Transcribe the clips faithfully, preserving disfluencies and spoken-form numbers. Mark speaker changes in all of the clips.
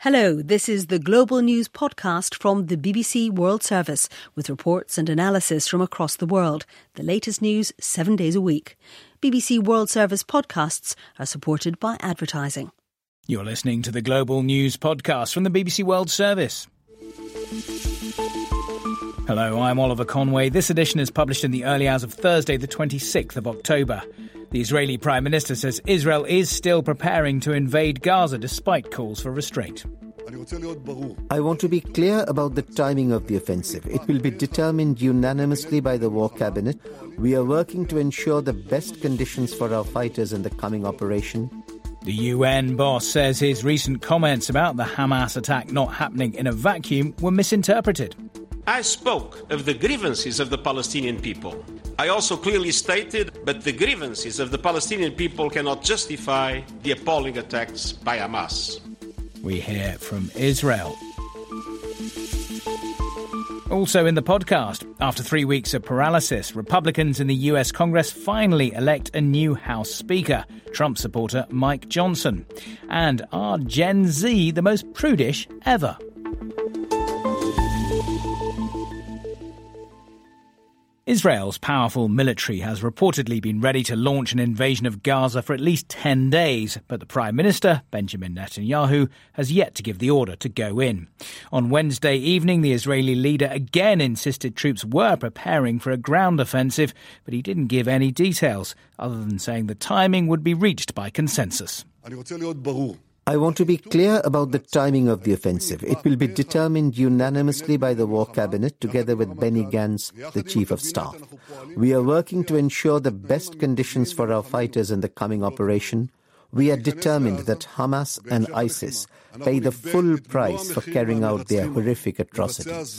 Speaker 1: Hello, this is the Global News podcast from the B B C World Service with reports and analysis from across the world. The latest news seven days a week. B B C World Service podcasts are supported by advertising.
Speaker 2: You're listening to the Global News podcast from the B B C World Service. Hello, I'm Oliver Conway. This edition is published in the early hours of Thursday, the twenty-sixth of October. The Israeli Prime Minister says Israel is still preparing to invade Gaza despite calls for restraint.
Speaker 3: I want to be clear about the timing of the offensive. It will be determined unanimously by the War Cabinet. We are working to ensure the best conditions for our fighters in the coming operation.
Speaker 2: The U N boss says his recent comments about the Hamas attack not happening in a vacuum were misinterpreted.
Speaker 4: I spoke of the grievances of the Palestinian people. I also clearly stated that the grievances of the Palestinian people cannot justify the appalling attacks by Hamas.
Speaker 2: We hear from Israel. Also in the podcast, after three weeks of paralysis, Republicans in the U S Congress finally elect a new House Speaker, Trump supporter Mike Johnson. And are Gen Z the most prudish ever? Israel's powerful military has reportedly been ready to launch an invasion of Gaza for at least ten days, but the Prime Minister, Benjamin Netanyahu, has yet to give the order to go in. On Wednesday evening, the Israeli leader again insisted troops were preparing for a ground offensive, but he didn't give any details, other than saying the timing would be reached by consensus.
Speaker 3: I want to be clear about the timing of the offensive. It will be determined unanimously by the War Cabinet together with Benny Gantz, the Chief of Staff. We are working to ensure the best conditions for our fighters in the coming operation. We are determined that Hamas and ISIS pay the full price for carrying out their horrific atrocities.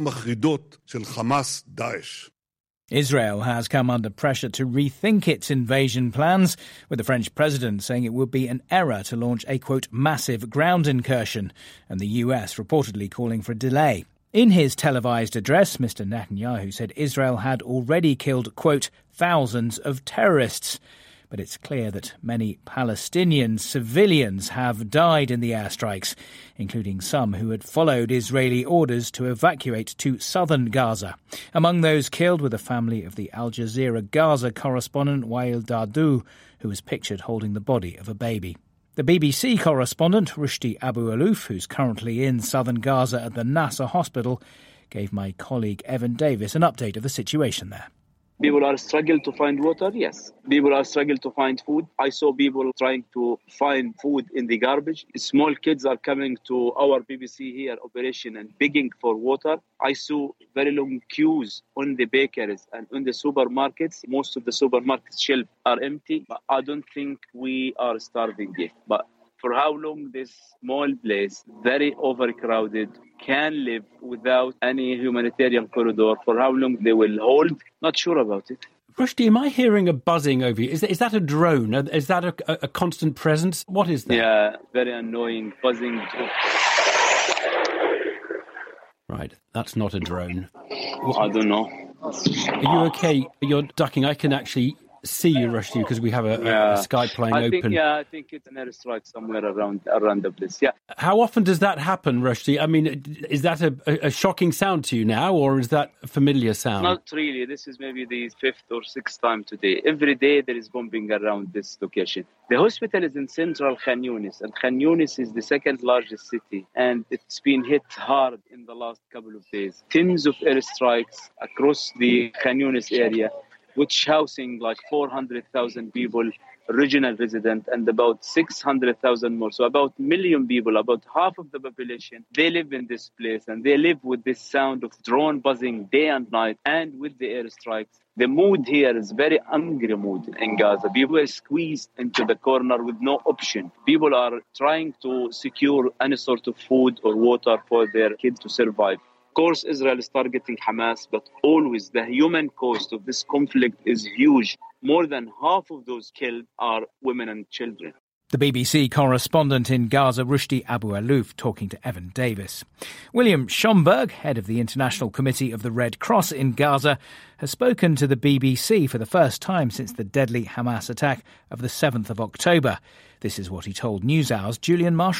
Speaker 2: Israel has come under pressure to rethink its invasion plans, with the French president saying it would be an error to launch a, quote, massive ground incursion, and the U S reportedly calling for a delay. In his televised address, Mister Netanyahu said Israel had already killed, quote, thousands of terrorists. But it's clear that many Palestinian civilians have died in the airstrikes, including some who had followed Israeli orders to evacuate to southern Gaza. Among those killed were the family of the Al Jazeera Gaza correspondent Wael Dahdouh, who was pictured holding the body of a baby. The B B C correspondent Rushdie Abu-Alouf, who's currently in southern Gaza at the Nasser hospital, gave my colleague Evan Davis an update of the situation there.
Speaker 5: People are struggling to find water, yes. People are struggling to find food. I saw people trying to find food in the garbage. Small kids are coming to our B B C here operation and begging for water. I saw very long queues on the bakeries and on the supermarkets. Most of the supermarket shelves are empty, but I don't think we are starving yet. But for how long this small place, very overcrowded, can live without any humanitarian corridor, for how long they will hold, not sure about it.
Speaker 6: Rushdie, am I hearing a buzzing over you? Is that, is that a drone? Is that a, a constant presence? What is that?
Speaker 5: Yeah, very annoying, buzzing.
Speaker 6: Right, that's not a drone.
Speaker 5: I don't know.
Speaker 6: Are you okay? You're ducking. I can actually see you, Rushdie, because we have a,
Speaker 5: yeah.
Speaker 6: a Skype line
Speaker 5: I
Speaker 6: open.
Speaker 5: Think, yeah, I think it's an airstrike somewhere around around the place, yeah.
Speaker 6: How often does that happen, Rushdie? I mean, is that a, a shocking sound to you now, or is that a familiar sound?
Speaker 5: Not really. This is maybe the fifth or sixth time today. Every day there is bombing around this location. The hospital is in central Khan Yunis, and Khan Yunis is the second largest city, and it's been hit hard in the last couple of days. Tens of airstrikes across the Khan Yunis area, which housing like four hundred thousand people, regional resident, and about six hundred thousand more. So about a million people, about half of the population, they live in this place, and they live with this sound of drone buzzing day and night, and with the airstrikes. The mood here is very angry mood in Gaza. People are squeezed into the corner with no option. People are trying to secure any sort of food or water for their kids to survive. Of course, Israel is targeting Hamas, but always the human cost of this conflict is huge. More than half of those killed are women and children.
Speaker 2: The B B C correspondent in Gaza, Rushdie Abu-Alouf, talking to Evan Davis. William Schomburg, head of the International Committee of the Red Cross in Gaza, has spoken to the B B C for the first time since the deadly Hamas attack of the seventh of October. This is what he told NewsHour's Julian Marshall.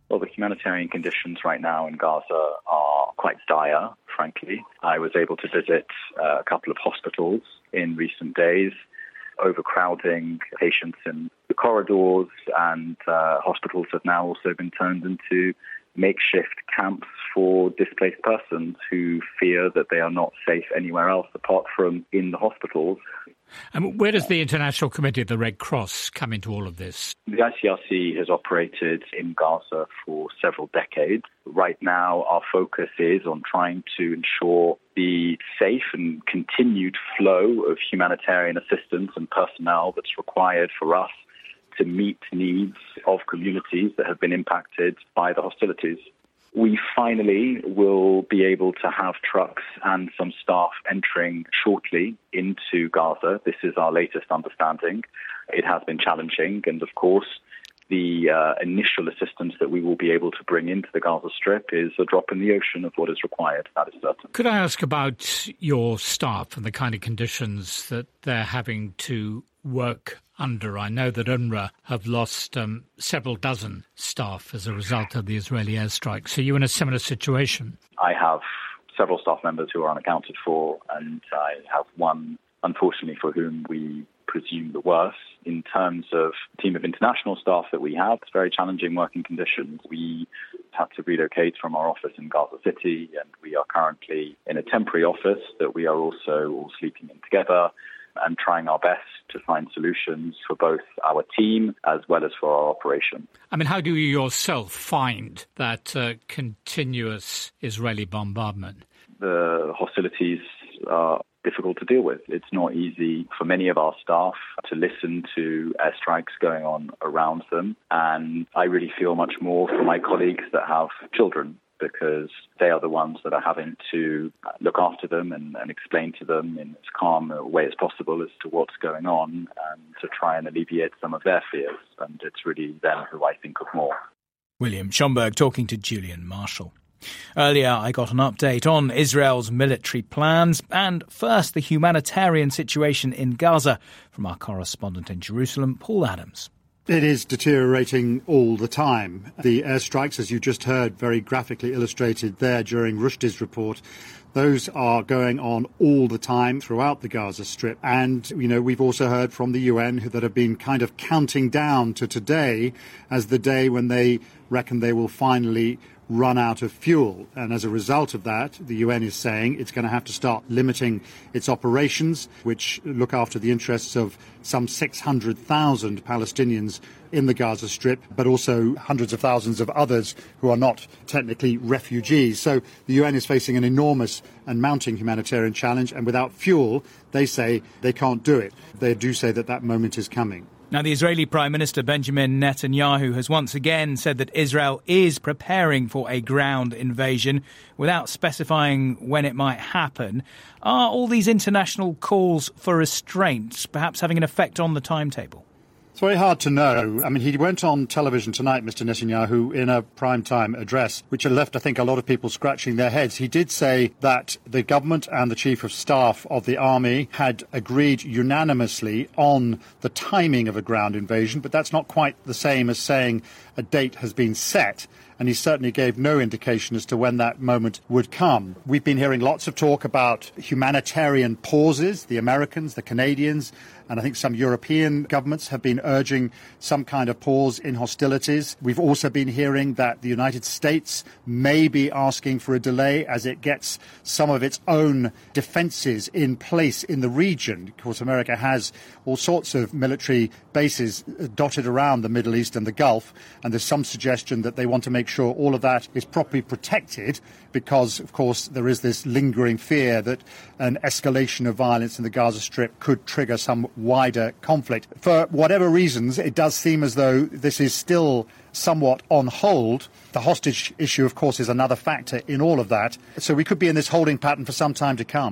Speaker 7: Well, the humanitarian conditions right now in Gaza are quite dire, frankly. I was able to visit uh, a couple of hospitals in recent days, overcrowding patients in the corridors, and uh, hospitals have now also been turned into makeshift camps for displaced persons who fear that they are not safe anywhere else apart from in the hospitals.
Speaker 8: And where does the International Committee of the Red Cross come into all of this?
Speaker 7: The I C R C has operated in Gaza for several decades. Right now, our focus is on trying to ensure the safe and continued flow of humanitarian assistance and personnel that's required for us to meet needs of communities that have been impacted by the hostilities. We finally will be able to have trucks and some staff entering shortly into Gaza. This is our latest understanding. It has been challenging, and of course, the uh, initial assistance that we will be able to bring into the Gaza Strip is a drop in the ocean of what is required, that is certain.
Speaker 8: Could I ask about your staff and the kind of conditions that they're having to work under? I know that UNRWA have lost um, several dozen staff as a result of the Israeli airstrikes. Are you in a similar situation?
Speaker 7: I have several staff members who are unaccounted for, and I have one, unfortunately, for whom we presume the worst. In terms of the team of international staff that we have, it's very challenging working conditions. We had to relocate from our office in Gaza City, and we are currently in a temporary office that we are also all sleeping in together and trying our best to find solutions for both our team as well as for our operation.
Speaker 8: I mean, how do you yourself find that uh, continuous Israeli bombardment?
Speaker 7: The hostilities are difficult to deal with. It's not easy for many of our staff to listen to airstrikes going on around them. And I really feel much more for my colleagues that have children, because they are the ones that are having to look after them and, and explain to them in as calm a way as possible as to what's going on, and to try and alleviate some of their fears. And it's really them who I think of more.
Speaker 2: William Schomburg talking to Julian Marshall. Earlier, I got an update on Israel's military plans, and first the humanitarian situation in Gaza from our correspondent in Jerusalem, Paul Adams.
Speaker 9: It is deteriorating all the time. The airstrikes, as you just heard, very graphically illustrated there during Rushdi's report, those are going on all the time throughout the Gaza Strip. And, you know, we've also heard from the U N that have been kind of counting down to today as the day when they reckon they will finally run out of fuel. And as a result of that, the U N is saying it's going to have to start limiting its operations, which look after the interests of some six hundred thousand Palestinians in the Gaza Strip, but also hundreds of thousands of others who are not technically refugees. So the U N is facing an enormous and mounting humanitarian challenge, and without fuel, they say they can't do it. They do say that that moment is coming.
Speaker 2: Now, the Israeli Prime Minister Benjamin Netanyahu has once again said that Israel is preparing for a ground invasion without specifying when it might happen. Are all these international calls for restraint perhaps having an effect on the timetable?
Speaker 9: It's very hard to know. I mean, he went on television tonight, Mister Netanyahu, in a primetime address, which had left, I think, a lot of people scratching their heads. He did say that the government and the chief of staff of the army had agreed unanimously on the timing of a ground invasion, but that's not quite the same as saying a date has been set. And he certainly gave no indication as to when that moment would come. We've been hearing lots of talk about humanitarian pauses. The Americans, the Canadians, and I think some European governments have been urging some kind of pause in hostilities. We've also been hearing that the United States may be asking for a delay as it gets some of its own defences in place in the region. Of course, America has all sorts of military bases dotted around the Middle East and the Gulf, and there's some suggestion that they want to make sure all of that is properly protected because, of course, there is this lingering fear that an escalation of violence in the Gaza Strip could trigger some wider conflict. For whatever reasons, it does seem as though this is still somewhat on hold. The hostage issue, of course, is another factor in all of that. So we could be in this holding pattern for some time to come.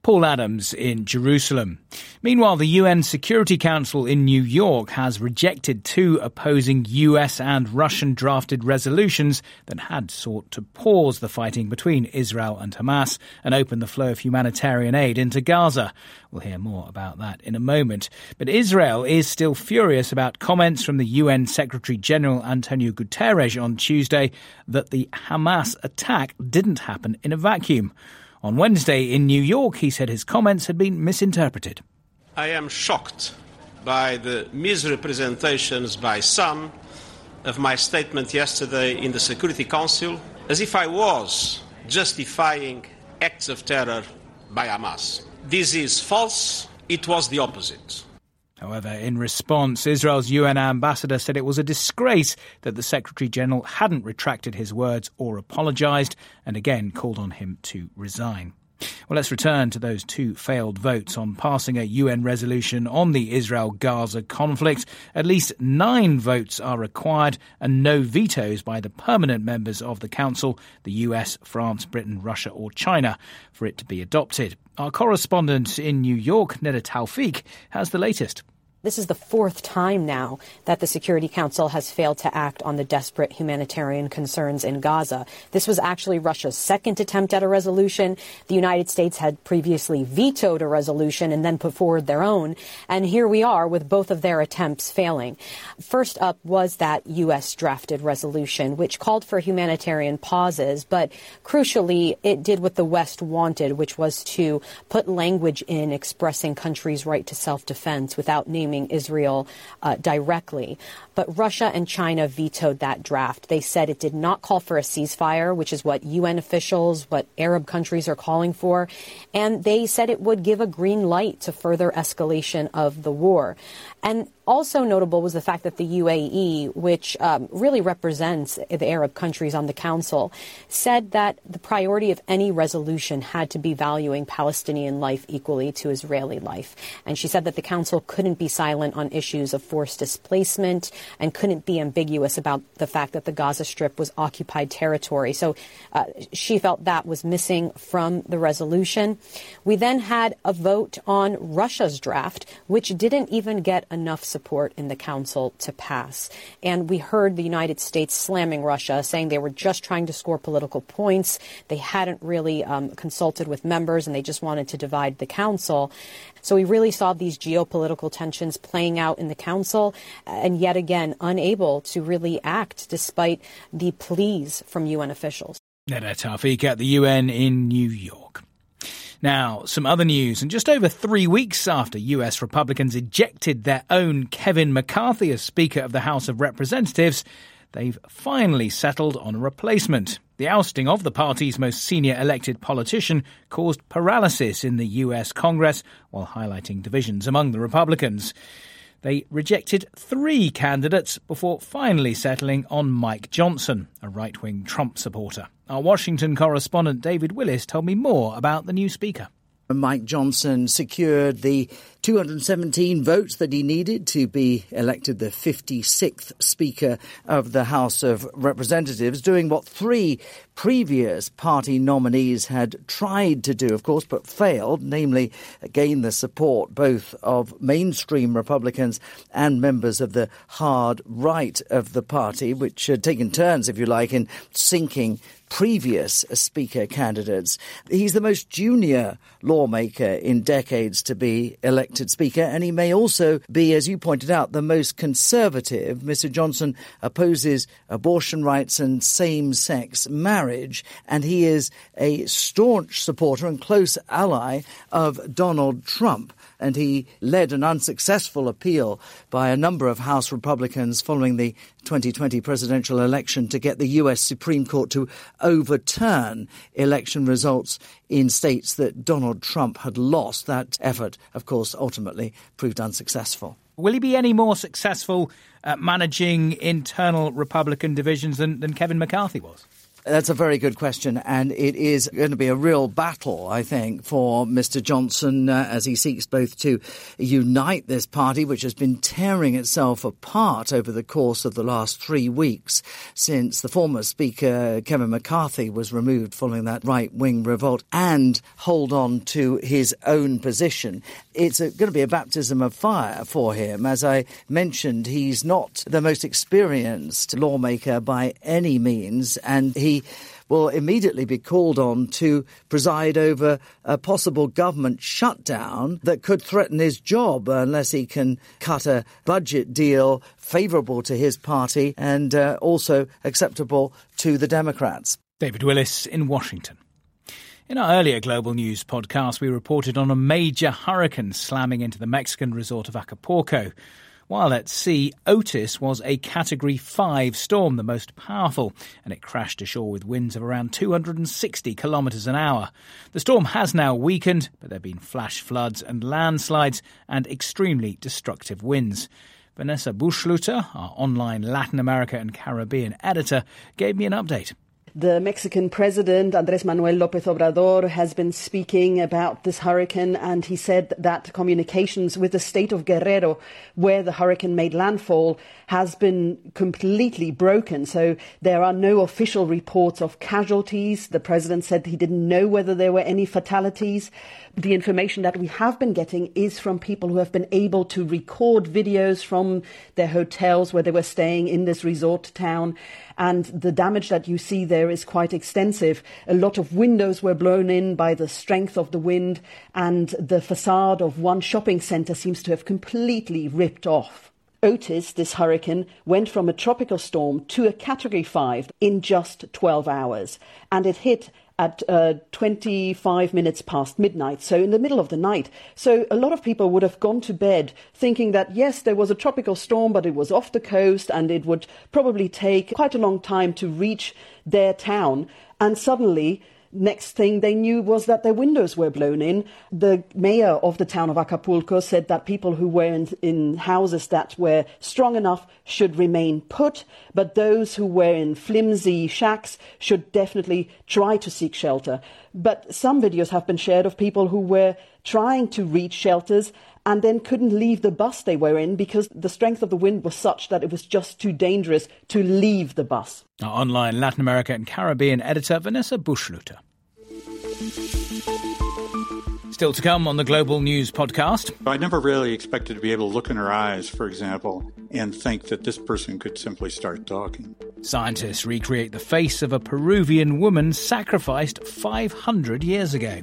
Speaker 2: Paul Adams in Jerusalem. Meanwhile, the U N Security Council in New York has rejected two opposing U S and Russian-drafted resolutions that had sought to pause the fighting between Israel and Hamas and open the flow of humanitarian aid into Gaza. We'll hear more about that in a moment. But Israel is still furious about comments from the U N Secretary-General Antonio Guterres on Tuesday that the Hamas attack didn't happen in a vacuum. On Wednesday in New York, he said his comments had been misinterpreted.
Speaker 4: I am shocked by the misrepresentations by some of my statement yesterday in the Security Council, as if I was justifying acts of terror by Hamas. This is false. It was the opposite.
Speaker 2: However, in response, Israel's U N ambassador said it was a disgrace that the Secretary-General hadn't retracted his words or apologised, and again called on him to resign. Well, let's return to those two failed votes on passing a U N resolution on the Israel-Gaza conflict. At least nine votes are required and no vetoes by the permanent members of the Council, the U S, France, Britain, Russia or China, for it to be adopted. Our correspondent in New York, Neda Tawfiq, has the latest.
Speaker 10: This is the fourth time now that the Security Council has failed to act on the desperate humanitarian concerns in Gaza. This was actually Russia's second attempt at a resolution. The United States had previously vetoed a resolution and then put forward their own. And here we are with both of their attempts failing. First up was that U S drafted resolution, which called for humanitarian pauses. But crucially, it did what the West wanted, which was to put language in expressing countries' right to self-defense without naming Israel uh, directly. But Russia and China vetoed that draft. They said it did not call for a ceasefire, which is what U N officials, what Arab countries are calling for. And they said it would give a green light to further escalation of the war. And also notable was the fact that the U A E, which um, really represents the Arab countries on the Council, said that the priority of any resolution had to be valuing Palestinian life equally to Israeli life. And she said that the Council couldn't be silent on issues of forced displacement and couldn't be ambiguous about the fact that the Gaza Strip was occupied territory. So uh, she felt that was missing from the resolution. We then had a vote on Russia's draft, which didn't even get enough support in the Council to pass. And we heard the United States slamming Russia, saying they were just trying to score political points. They hadn't really um, consulted with members and they just wanted to divide the Council. So we really saw these geopolitical tensions playing out in the Council and yet again unable to really act despite the pleas from U N officials.
Speaker 2: Neda Tawfiq at the U N in New York. Now, some other news. And just over three weeks after U S Republicans ejected their own Kevin McCarthy as Speaker of the House of Representatives, they've finally settled on a replacement. The ousting of the party's most senior elected politician caused paralysis in the U S Congress while highlighting divisions among the Republicans. They rejected three candidates before finally settling on Mike Johnson, a right-wing Trump supporter. Our Washington correspondent David Willis told me more about the new Speaker.
Speaker 11: Mike Johnson secured the two hundred seventeen votes that he needed to be elected the fifty-sixth Speaker of the House of Representatives, doing what three previous party nominees had tried to do, of course, but failed, namely gain the support both of mainstream Republicans and members of the hard right of the party, which had taken turns, if you like, in sinking previous Speaker candidates. He's the most junior lawmaker in decades to be elected Speaker, and he may also be, as you pointed out, the most conservative. Mister Johnson opposes abortion rights and same-sex marriage, and he is a staunch supporter and close ally of Donald Trump. And he led an unsuccessful appeal by a number of House Republicans following the twenty twenty presidential election to get the U S Supreme Court to overturn election results in states that Donald Trump had lost. That effort, of course, ultimately proved unsuccessful.
Speaker 2: Will he be any more successful at managing internal Republican divisions than, than Kevin McCarthy was?
Speaker 11: That's a very good question, and it is going to be a real battle, I think, for Mister Johnson uh, as he seeks both to unite this party, which has been tearing itself apart over the course of the last three weeks since the former Speaker, Kevin McCarthy, was removed following that right-wing revolt, and hold on to his own position. It's a, going to be a baptism of fire for him. As I mentioned, he's not the most experienced lawmaker by any means, and he will immediately be called on to preside over a possible government shutdown that could threaten his job unless he can cut a budget deal favourable to his party and uh, also acceptable to the Democrats.
Speaker 2: David Willis in Washington. In our earlier Global News podcast, we reported on a major hurricane slamming into the Mexican resort of Acapulco. While at sea, Otis was a Category five storm, the most powerful, and it crashed ashore with winds of around two hundred sixty kilometres an hour. The storm has now weakened, but there have been flash floods and landslides and extremely destructive winds. Vanessa Buschluter, our online Latin America and Caribbean editor, gave me an update.
Speaker 12: The Mexican president, Andrés Manuel López Obrador, has been speaking about this hurricane, and he said that communications with the state of Guerrero, where the hurricane made landfall, has been completely broken. So there are no official reports of casualties. The president said he didn't know whether there were any fatalities. The information that we have been getting is from people who have been able to record videos from their hotels where they were staying in this resort town. And the damage that you see there is quite extensive. A lot of windows were blown in by the strength of the wind, and the facade of one shopping centre seems to have completely ripped off. Otis, this hurricane, went from a tropical storm to a Category five in just twelve hours, and it hit at uh, twenty-five minutes past midnight, so in the middle of the night. So a lot of people would have gone to bed thinking that, yes, there was a tropical storm, but it was off the coast and it would probably take quite a long time to reach their town. And suddenly, next thing they knew was that their windows were blown in. The mayor of the town of Acapulco said that people who were in, in houses that were strong enough should remain put, but those who were in flimsy shacks should definitely try to seek shelter. But some videos have been shared of people who were trying to reach shelters and then couldn't leave the bus they were in because the strength of the wind was such that it was just too dangerous to leave the bus.
Speaker 2: Our online Latin America and Caribbean editor, Vanessa Buschluter. Still to come on the Global News podcast.
Speaker 13: I never really expected to be able to look in her eyes, for example, and think that this person could simply start talking.
Speaker 2: Scientists recreate the face of a Peruvian woman sacrificed five hundred years ago.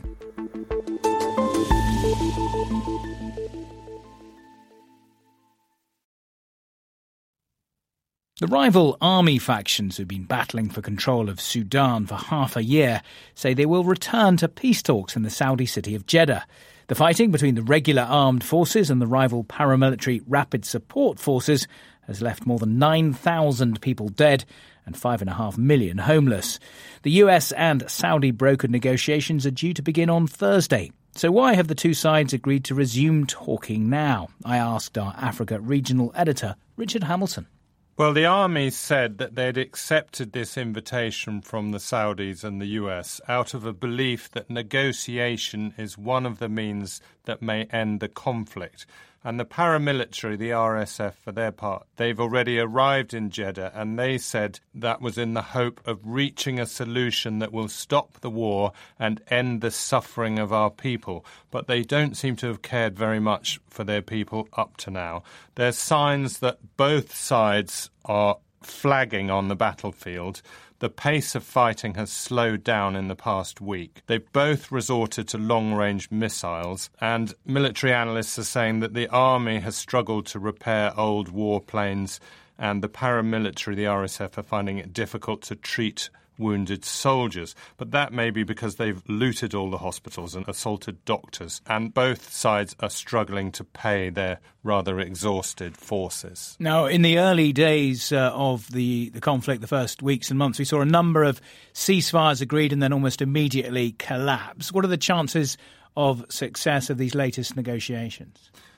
Speaker 2: The rival army factions who've been battling for control of Sudan for half a year say they will return to peace talks in the Saudi city of Jeddah. The fighting between the regular armed forces and the rival paramilitary Rapid Support Forces has left more than nine thousand people dead and five point five million homeless. The U S and Saudi brokered negotiations are due to begin on Thursday. So why have the two sides agreed to resume talking now? I asked our Africa regional editor, Richard Hamilton.
Speaker 14: Well, the army said that they'd accepted this invitation from the Saudis and the U S out of a belief that negotiation is one of the means that may end the conflict. And the paramilitary, the R S F, for their part, they've already arrived in Jeddah, and they said that was in the hope of reaching a solution that will stop the war and end the suffering of our people. But they don't seem to have cared very much for their people up to now. There's signs that both sides are flagging on the battlefield. The pace of fighting has slowed down in the past week. They've both resorted to long-range missiles, and military analysts are saying that the army has struggled to repair old warplanes, and the paramilitary, the R S F, are finding it difficult to treat wounded soldiers. But that may be because they've looted all the hospitals and assaulted doctors, and both sides are struggling to pay their rather exhausted forces.
Speaker 2: Now, in the early days uh, of the, the conflict, the first weeks and months, we saw a number of ceasefires agreed and then almost immediately collapse. What are the chances of success of these latest negotiations?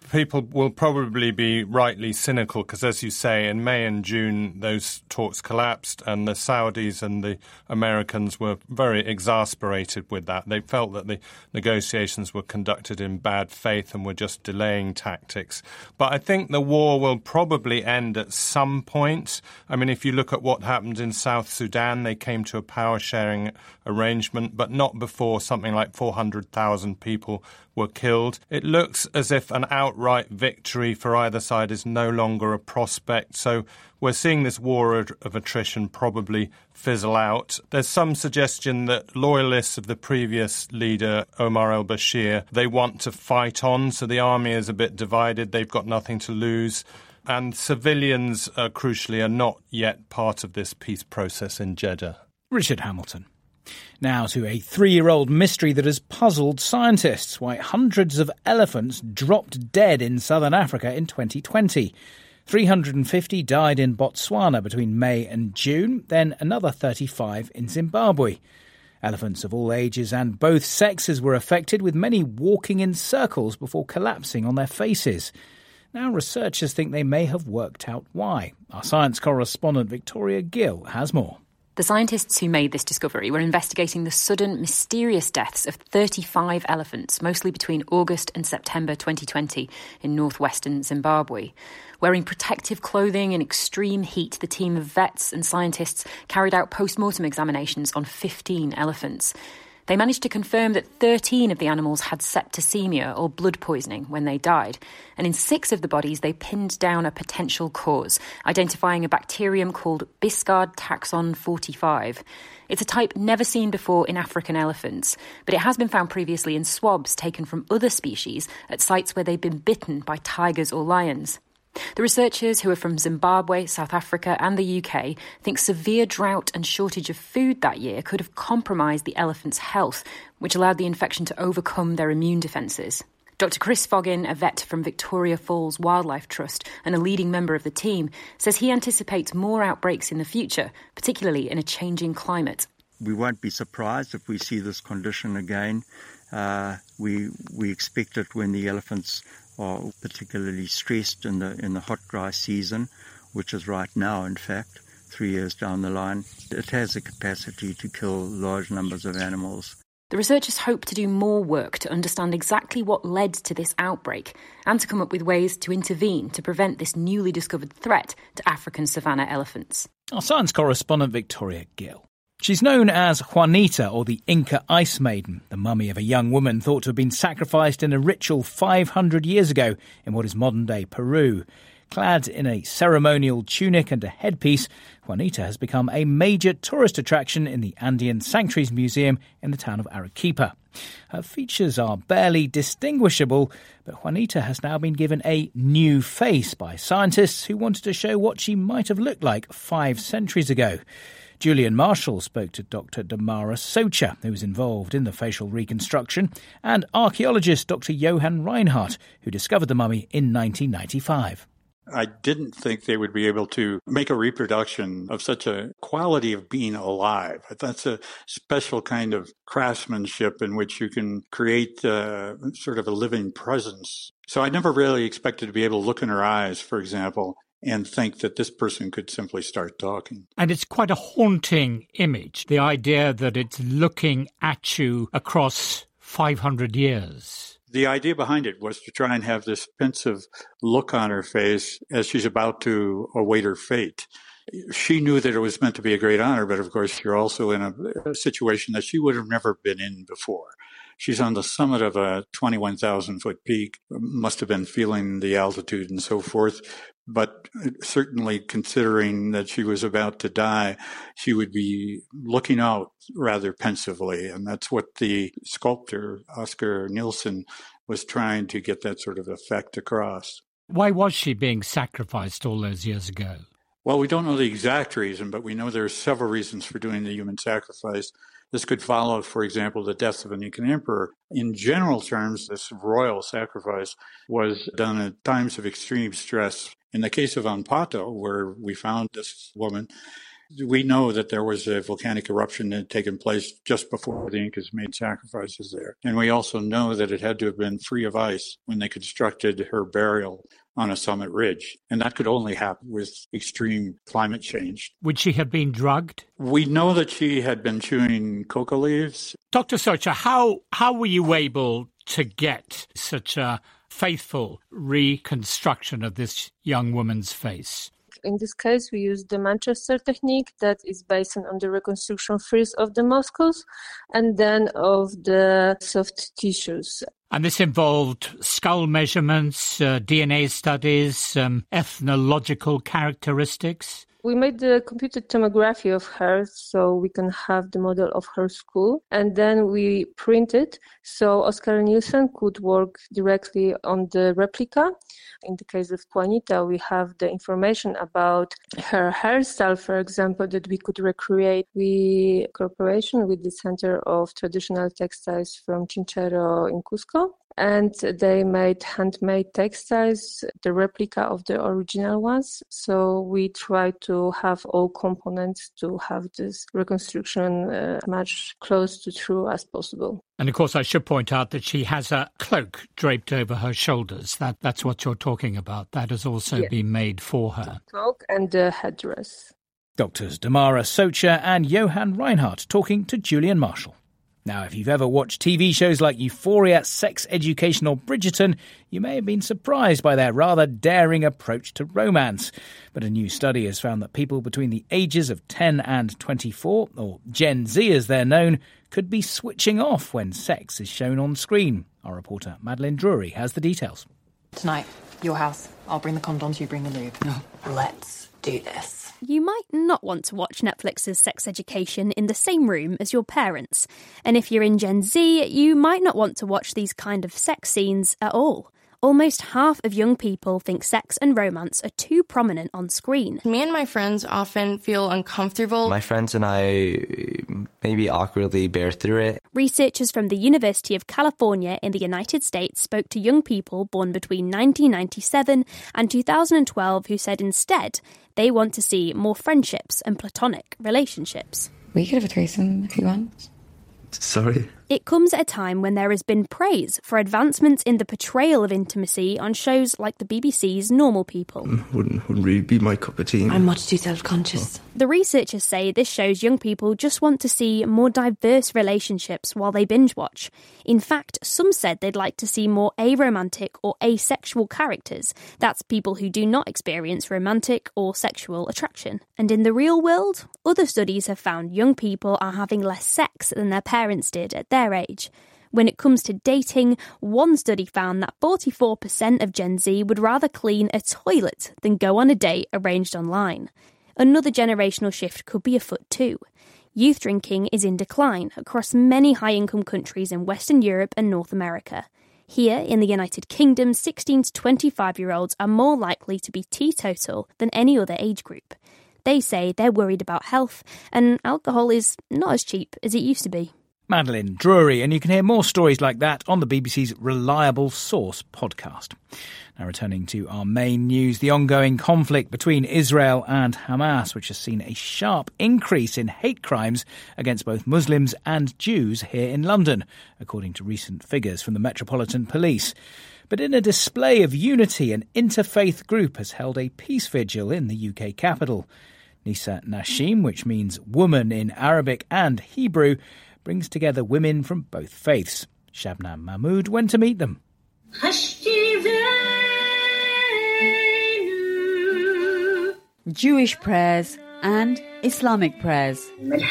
Speaker 14: people will probably be rightly cynical because, as you say, in May and June, those talks collapsed and the Saudis and the Americans were very exasperated with that. They felt that the negotiations were conducted in bad faith and were just delaying tactics. But I think the war will probably end at some point. I mean, if you look at what happened in South Sudan, they came to a power-sharing arrangement, but not before something like four hundred thousand people were killed. It looks as if an outright victory for either side is no longer a prospect. So we're seeing this war of attrition probably fizzle out. There's some suggestion that loyalists of the previous leader, Omar al-Bashir, they want to fight on. So the army is a bit divided. They've got nothing to lose. And civilians, uh, crucially, are not yet part of this peace process in Jeddah.
Speaker 2: Richard Hamilton. Now to a three-year-old mystery that has puzzled scientists. Why hundreds of elephants dropped dead in southern Africa in twenty twenty. three hundred fifty died in Botswana between May and June, then another thirty-five in Zimbabwe. Elephants of all ages and both sexes were affected, with many walking in circles before collapsing on their faces. Now researchers think they may have worked out why. Our science correspondent Victoria Gill has more.
Speaker 15: The scientists who made this discovery were investigating the sudden, mysterious deaths of thirty-five elephants, mostly between August and September twenty twenty in northwestern Zimbabwe. Wearing protective clothing in extreme heat, the team of vets and scientists carried out post-mortem examinations on fifteen elephants. They managed to confirm that thirteen of the animals had septicemia, or blood poisoning, when they died. And in six of the bodies, they pinned down a potential cause, identifying a bacterium called Biscard taxon forty-five. It's a type never seen before in African elephants, but it has been found previously in swabs taken from other species at sites where they've been bitten by tigers or lions. The researchers, who are from Zimbabwe, South Africa and the U K, think severe drought and shortage of food that year could have compromised the elephants' health, which allowed the infection to overcome their immune defences. Doctor Chris Foggin, a vet from Victoria Falls Wildlife Trust and a leading member of the team, says he anticipates more outbreaks in the future, particularly in a changing climate.
Speaker 16: We won't be surprised if we see this condition again. Uh, we we expect it when the elephants are particularly stressed in the in the hot, dry season, which is right now, in fact, three years down the line. It has the capacity to kill large numbers of animals.
Speaker 15: The researchers hope to do more work to understand exactly what led to this outbreak and to come up with ways to intervene to prevent this newly discovered threat to African savanna elephants.
Speaker 2: Our science correspondent Victoria Gill. She's known as Juanita, or the Inca Ice Maiden, the mummy of a young woman thought to have been sacrificed in a ritual five hundred years ago in what is modern-day Peru. Clad in a ceremonial tunic and a headpiece, Juanita has become a major tourist attraction in the Andean Sanctuaries Museum in the town of Arequipa. Her features are barely distinguishable, but Juanita has now been given a new face by scientists who wanted to show what she might have looked like five centuries ago. Julian Marshall spoke to Doctor Damara Socha, who was involved in the facial reconstruction, and archaeologist Doctor Johan Reinhardt, who discovered the mummy in nineteen ninety-five.
Speaker 13: I didn't think they would be able to make a reproduction of such a quality of being alive. That's a special kind of craftsmanship in which you can create uh, sort of a living presence. So I never really expected to be able to look in her eyes, for example, and think that this person could simply start talking.
Speaker 8: And it's quite a haunting image, the idea that it's looking at you across five hundred years.
Speaker 13: The idea behind it was to try and have this pensive look on her face as she's about to await her fate. She knew that it was meant to be a great honor, but of course you're also in a, a situation that she would have never been in before. She's on the summit of a twenty-one thousand foot peak, must have been feeling the altitude and so forth. But certainly considering that she was about to die, she would be looking out rather pensively. And that's what the sculptor, Oscar Nielsen, was trying to get that sort of effect across.
Speaker 8: Why was she being sacrificed all those years ago?
Speaker 13: Well, we don't know the exact reason, but we know there are several reasons for doing the human sacrifice. This could follow, for example, the death of an Incan emperor. In general terms, this royal sacrifice was done at times of extreme stress. In the case of Ampato, where we found this woman, We know that there was a volcanic eruption that had taken place just before the Incas made sacrifices there. And we also know that it had to have been free of ice when they constructed her burial on a summit ridge. And that could only happen with extreme climate change.
Speaker 8: Would she have been drugged?
Speaker 13: We know that she had been chewing coca leaves.
Speaker 8: Doctor Socha, how, how were you able to get such a faithful reconstruction of this young woman's face?
Speaker 17: In this case, we use the Manchester technique that is based on the reconstruction first of the muscles and then of the soft tissues.
Speaker 8: And this involved skull measurements, uh, D N A studies, um, ethnological characteristics.
Speaker 17: We made the computed tomography of her so we can have the model of her skull. And then we printed so Oskar Nielsen could work directly on the replica. In the case of Juanita, we have the information about her hairstyle, for example, that we could recreate. We cooperation with the Center of Traditional Textiles from Chinchero in Cusco. And they made handmade textiles, the replica of the original ones. So we try to have all components to have this reconstruction uh, much close to true as possible.
Speaker 8: And of course, I should point out that she has a cloak draped over her shoulders. That That's what you're talking about. That has also yes. been made for her.
Speaker 17: Cloak and the headdress.
Speaker 2: Doctors Damara Socha and Johan Reinhardt talking to Julian Marshall. Now, if you've ever watched T V shows like Euphoria, Sex Education or Bridgerton, you may have been surprised by their rather daring approach to romance. But a new study has found that people between the ages of ten and twenty-four, or Gen Z as they're known, could be switching off when sex is shown on screen. Our reporter Madeline Drury has the details.
Speaker 18: Tonight, your house. I'll bring the condoms, you bring the lube. No. Let's do this.
Speaker 19: You might not want to watch Netflix's Sex Education in the same room as your parents. And if you're in Gen Z, you might not want to watch these kind of sex scenes at all. Almost half of young people think sex and romance are too prominent on screen.
Speaker 20: Me and my friends often feel uncomfortable.
Speaker 21: My friends and I maybe awkwardly bear through it.
Speaker 19: Researchers from the University of California in the United States spoke to young people born between nineteen ninety-seven and two thousand twelve who said instead they want to see more friendships and platonic relationships.
Speaker 18: We could have a threesome if you want.
Speaker 21: Sorry?
Speaker 19: It comes at a time when there has been praise for advancements in the portrayal of intimacy on shows like the B B C's Normal People.
Speaker 21: Wouldn't, wouldn't really be my cup of tea.
Speaker 18: I'm much too self-conscious.
Speaker 19: Oh. The researchers say this shows young people just want to see more diverse relationships while they binge watch. In fact, some said they'd like to see more aromantic or asexual characters. That's people who do not experience romantic or sexual attraction. And in the real world, other studies have found young people are having less sex than their parents did at their age. When it comes to dating, one study found that forty-four percent of Gen Z would rather clean a toilet than go on a date arranged online. Another generational shift could be afoot too. Youth drinking is in decline across many high-income countries in Western Europe and North America. Here, in the United Kingdom, sixteen to twenty-five-year-olds are more likely to be teetotal than any other age group. They say they're worried about health, and alcohol is not as cheap as it used to be.
Speaker 2: Madeline Drury, and you can hear more stories like that on the B B C's Reliable Source podcast. Now returning to our main news, the ongoing conflict between Israel and Hamas, which has seen a sharp increase in hate crimes against both Muslims and Jews here in London, according to recent figures from the Metropolitan Police. But in a display of unity, an interfaith group has held a peace vigil in the U K capital. Nisa Nashim, which means woman in Arabic and Hebrew, brings together women from both faiths. Shabnam Mahmood went to meet them.
Speaker 22: Jewish prayers and Islamic prayers.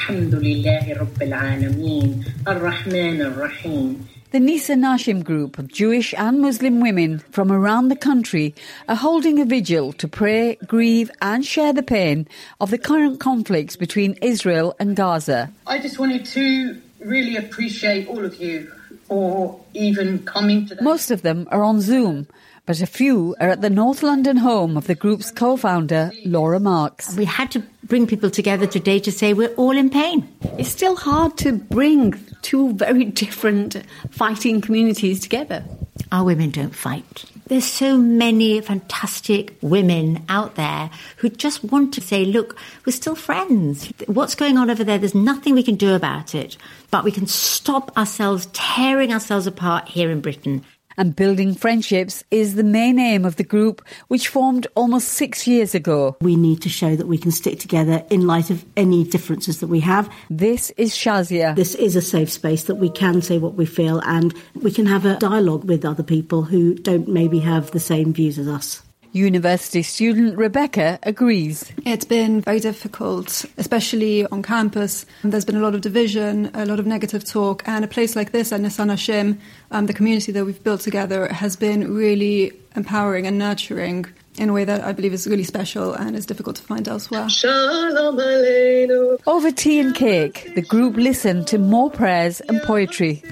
Speaker 22: The Nisa Nashim group of Jewish and Muslim women from around the country are holding a vigil to pray, grieve and share the pain of the current conflicts between Israel and Gaza.
Speaker 23: I just wanted to really appreciate all of you for even coming to that.
Speaker 22: Most of them are on Zoom, but a few are at the North London home of the group's co-founder, Laura Marks.
Speaker 24: We had to bring people together today to say we're all in pain.
Speaker 25: It's still hard to bring two very different fighting communities together.
Speaker 24: Our women don't fight. There's so many fantastic women out there who just want to say, look, we're still friends. What's going on over there? There's nothing we can do about it, but we can stop ourselves tearing ourselves apart here in Britain.
Speaker 22: And building friendships is the main aim of the group, which formed almost six years ago.
Speaker 1: We need to show that we can stick together in light of any differences that we have.
Speaker 22: This is Shazia.
Speaker 1: This is a safe space that we can say what we feel, and we can have a dialogue with other people who don't maybe have the same views as us.
Speaker 22: University student Rebecca agrees.
Speaker 3: It's been very difficult, especially on campus. There's been a lot of division, a lot of negative talk, and a place like this at Nesan Hashem, um, the community that we've built together, has been really empowering and nurturing in a way that I believe is really special and is difficult to find elsewhere.
Speaker 22: Over tea and cake, the group listened to more prayers and poetry.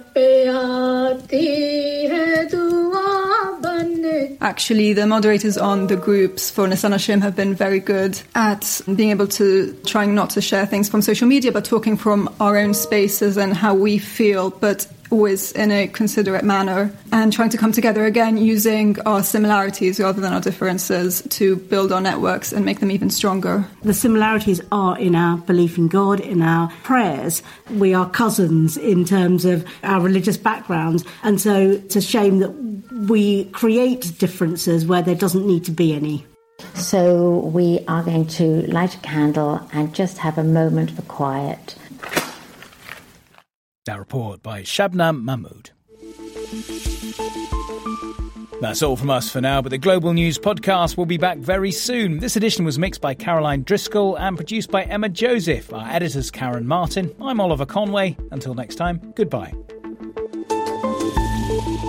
Speaker 3: Actually, the moderators on the groups for Nesan Hashem have been very good at being able to, trying not to share things from social media, but talking from our own spaces and how we feel, but always in a considerate manner, and trying to come together again using our similarities rather than our differences to build our networks and make them even stronger.
Speaker 1: The similarities are in our belief in God, in our prayers. We are cousins in terms of our religious backgrounds, and so it's a shame that we create differences where there doesn't need to be any.
Speaker 24: So we are going to light a candle and just have a moment for quiet.
Speaker 2: That report by Shabnam Mahmood. That's all from us for now, but the Global News podcast will be back very soon. This edition was mixed by Caroline Driscoll and produced by Emma Joseph. Our editor's Karen Martin. I'm Oliver Conway. Until next time, goodbye.